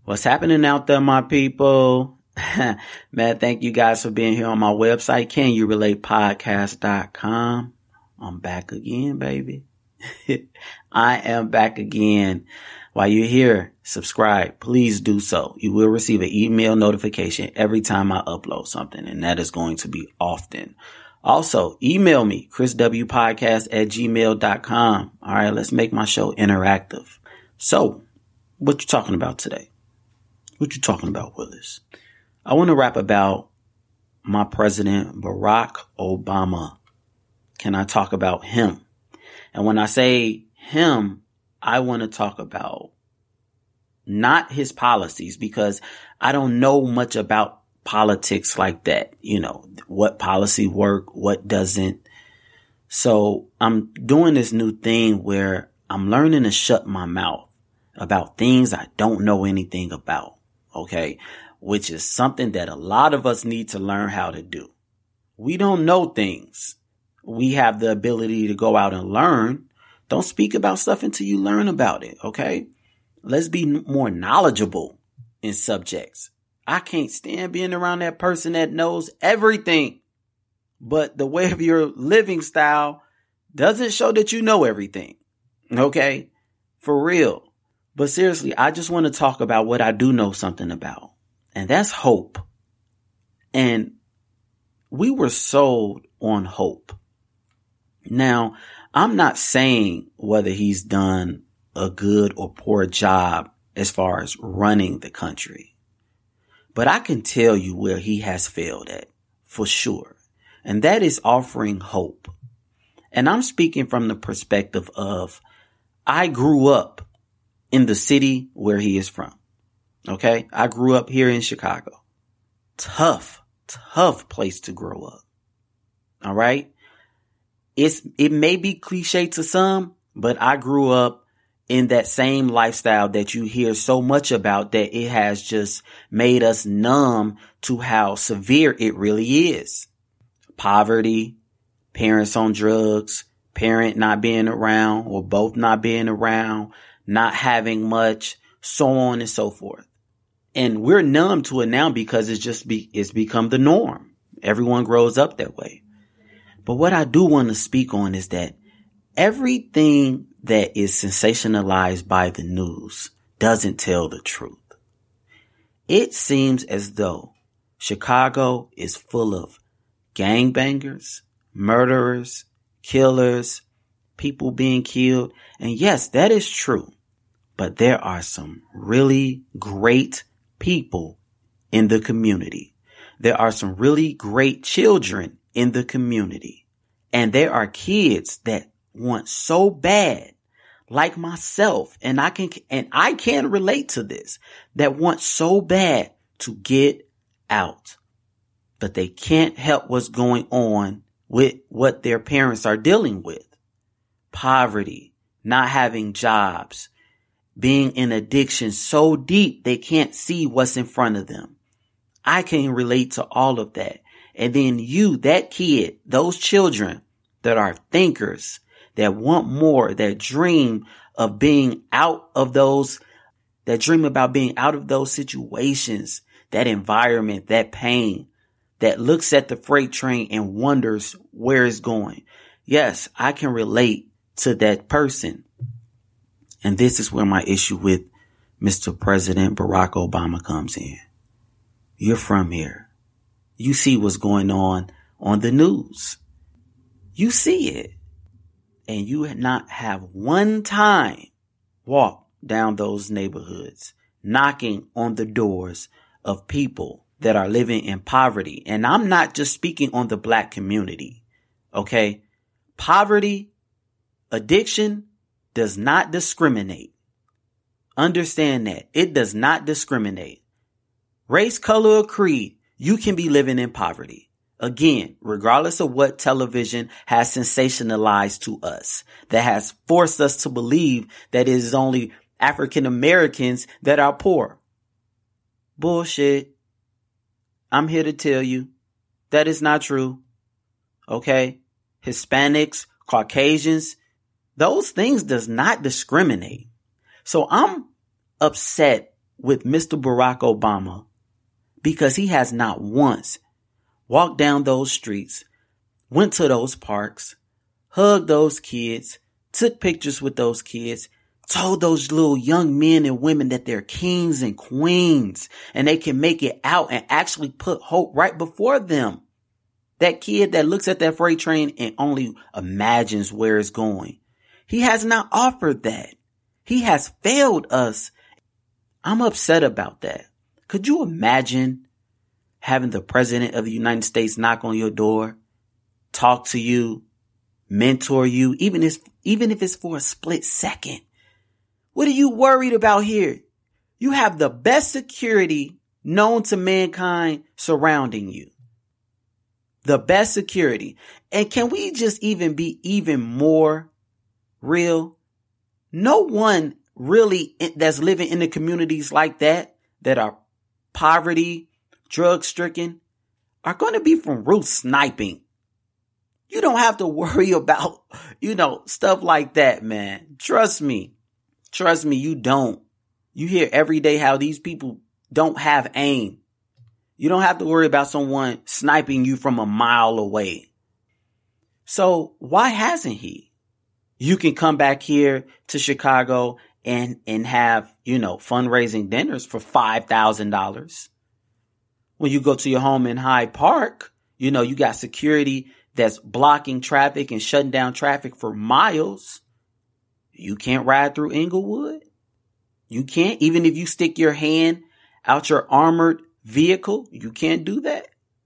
What's happening out there, my people? Man, thank you guys for being here on my website, CanYouRelatePodcast.com. I'm back again, baby. I am back again. While you're here, subscribe. Please do so. You will receive an email notification every time I upload something, and that is going to be often. Also, email me, chriswpodcast@gmail.com. All right, let's make my show interactive. So, what you talking about today? What you talking about, Willis? I want to rap about my president, Barack Obama. Can I talk about him? And when I say him, I want to talk about not his policies, because I don't know much about politics like that. You know, what policy work, what doesn't. So I'm doing this new thing where I'm learning to shut my mouth about things I don't know anything about. Okay. Which is something that a lot of us need to learn how to do. We don't know things. We have the ability to go out and learn. Don't speak about stuff until you learn about it. Okay. Let's be more knowledgeable in subjects. I can't stand being around that person that knows everything, but the way of your living style doesn't show that you know everything. Okay. For real. But seriously, I just want to talk about what I do know something about. And that's hope. And we were sold on hope. Now, I'm not saying whether he's done a good or poor job as far as running the country, but I can tell you where he has failed at for sure. And that is offering hope. And I'm speaking from the perspective of I grew up in the city where he is from. Okay. I grew up here in Chicago. Tough place to grow up. All right. It may be cliche to some, but I grew up in that same lifestyle that you hear so much about that it has just made us numb to how severe it really is. Poverty, parents on drugs, parent not being around or both not being around, not having much, so on and so forth. And we're numb to it now because it's become the norm. Everyone grows up that way. But what I do want to speak on is that everything that is sensationalized by the news doesn't tell the truth. It seems as though Chicago is full of gangbangers, murderers, killers, people being killed. And yes, that is true. But there are some really great people in the community. There are some really great children in the community. And there are kids that want so bad, like myself, and I can relate to this, that want so bad to get out. But they can't help what's going on with what their parents are dealing with. Poverty, not having jobs, being in addiction so deep they can't see what's in front of them. I can relate to all of that. And then you, that kid, those children that are thinkers, that want more, that dream of being out of those, that dream about being out of those situations, that environment, that pain, that looks at the freight train and wonders where it's going. Yes, I can relate to that person. And this is where my issue with Mr. President Barack Obama comes in. You're from here. You see what's going on the news. You see it. And you not have one time walked down those neighborhoods, knocking on the doors of people that are living in poverty. And I'm not just speaking on the black community. Okay. Poverty, addiction does not discriminate. Understand that. It does not discriminate. Race, color, or creed, you can be living in poverty. Again, regardless of what television has sensationalized to us, that has forced us to believe that it is only African Americans that are poor. Bullshit. I'm here to tell you that is not true. Okay? Hispanics, Caucasians, those things does not discriminate. So I'm upset with Mr. Barack Obama because he has not once walked down those streets, went to those parks, hugged those kids, took pictures with those kids, told those little young men and women that they're kings and queens and they can make it out and actually put hope right before them. That kid that looks at that freight train and only imagines where it's going. He has not offered that. He has failed us. I'm upset about that. Could you imagine having the president of the United States knock on your door, talk to you, mentor you, even if it's for a split second? What are you worried about here? You have the best security known to mankind surrounding you. The best security. And can we just even be even more real? No one really that's living in the communities like that are poverty, drug stricken, are going to be from Ruth sniping. You don't have to worry about, stuff like that, man. Trust me, you don't. You hear every day how these people don't have aim. You don't have to worry about someone sniping you from a mile away. So why hasn't he? You can come back here to Chicago and have, fundraising dinners for $5,000. When you go to your home in Hyde Park, you got security that's blocking traffic and shutting down traffic for miles. You can't ride through Inglewood. You can't, even if you stick your hand out your armored vehicle, you can't do that.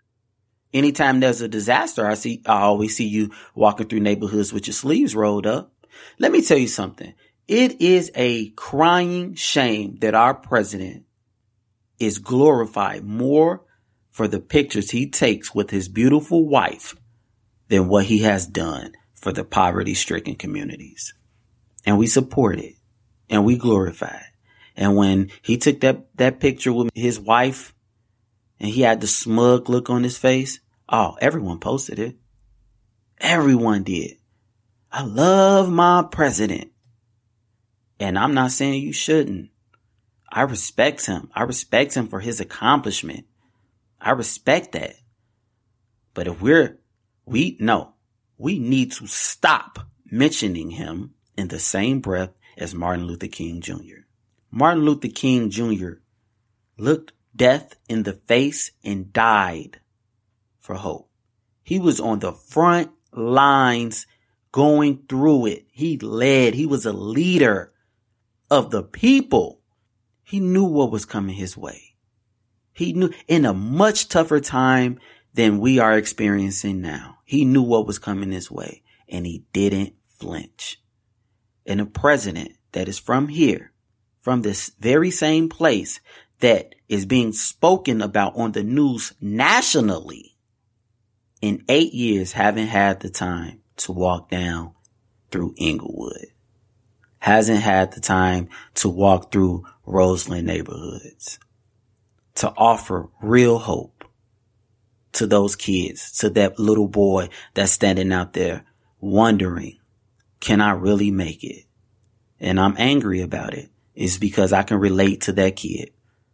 Anytime there's a disaster, I always see you walking through neighborhoods with your sleeves rolled up. Let me tell you something. It is a crying shame that our president is glorified more for the pictures he takes with his beautiful wife than what he has done for the poverty-stricken communities. And we support it and we glorify it. And when he took that picture with his wife and he had the smug look on his face, everyone posted it. Everyone did. I love my president. And I'm not saying you shouldn't. I respect him. I respect him for his accomplishment. I respect that. But if we need to stop mentioning him in the same breath as Martin Luther King Jr. Martin Luther King Jr. looked death in the face and died for hope. He was on the front lines going through it. He led. He was a leader of the people. He knew what was coming his way. He knew in a much tougher time than we are experiencing now. He knew what was coming his way and he didn't flinch. And a president that is from here, from this very same place that is being spoken about on the news nationally, in 8 years haven't had the time to walk down through Inglewood. Hasn't had the time to walk through Roseland neighborhoods. To offer real hope to those kids, to that little boy that's standing out there wondering, can I really make it? And I'm angry about it. It's because I can relate to that kid.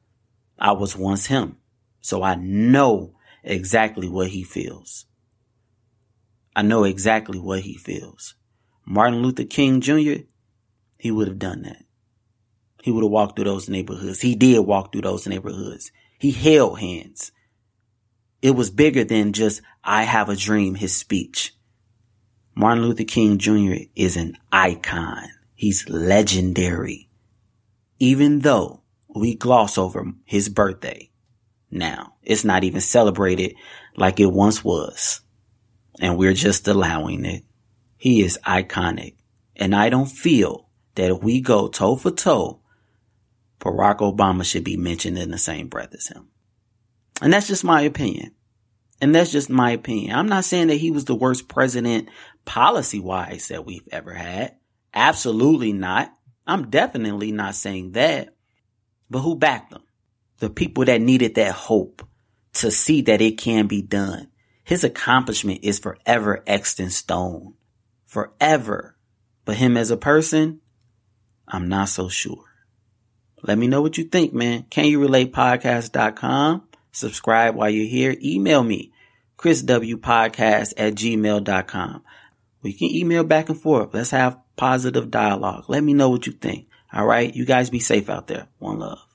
I was once him. So I know exactly what he feels. I know exactly what he feels. Martin Luther King Jr., he would have done that. He would have walked through those neighborhoods. He did walk through those neighborhoods. He held hands. It was bigger than just, I have a dream, his speech. Martin Luther King Jr. is an icon. He's legendary. Even though we gloss over his birthday now, it's not even celebrated like it once was. And we're just allowing it. He is iconic. And I don't feel that if we go toe for toe, Barack Obama should be mentioned in the same breath as him. And that's just my opinion. I'm not saying that he was the worst president policy-wise that we've ever had. Absolutely not. I'm definitely not saying that. But who backed him? The people that needed that hope to see that it can be done. His accomplishment is forever etched in stone. Forever. But him as a person, I'm not so sure. Let me know what you think, man. CanYouRelatePodcast.com. Subscribe while you're here. Email me, chriswpodcast@gmail.com. We can email back and forth. Let's have positive dialogue. Let me know what you think. All right. You guys be safe out there. One love.